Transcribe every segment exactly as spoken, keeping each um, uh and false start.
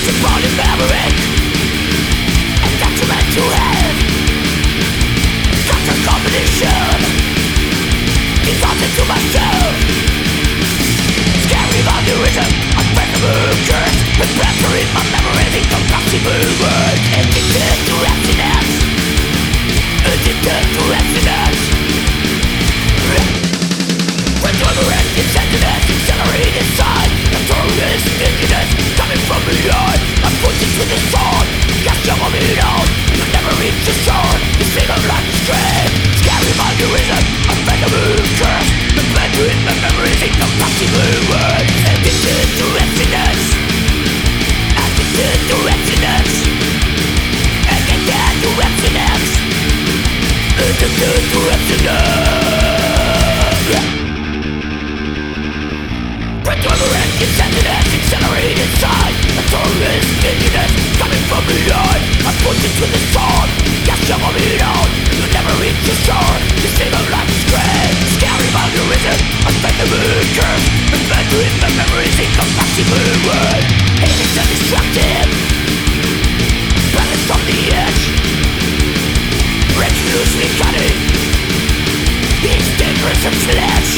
upon his memory, a detriment to him. Constant combination, he's on into myself. Scary vulgarism, unbreakable curse, repressing my memories, incombustible words. Addicted to emptiness, addicted to emptiness. Reverberant incentiveness, accelerated inside. Notorious emptiness, coming from beyond. I'm pointing to the sun, cast your moment on. You never reach the shore, the state of life is dread. Scary vulgarism, unbreakable curse, repressing my memories, incombustible words. Addicted to emptiness, addicted to emptiness, addicted to emptiness, addicted to emptiness. Reverberant incentiveness, accelerated inside. Notorious emptiness, coming from beyond. I'm pointing to the sun, cast your moment on. You never reach the shore, the state of life is dread. Scary vulgarism, unbreakable curse, remembering my memories, incombustible words. Heinous and destructive, balanced on the edge, resolutely cutting. He's dangerous and flesh.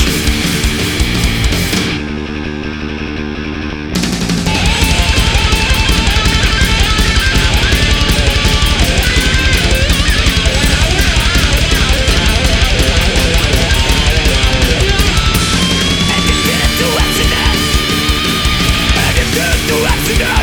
Addicted to accident.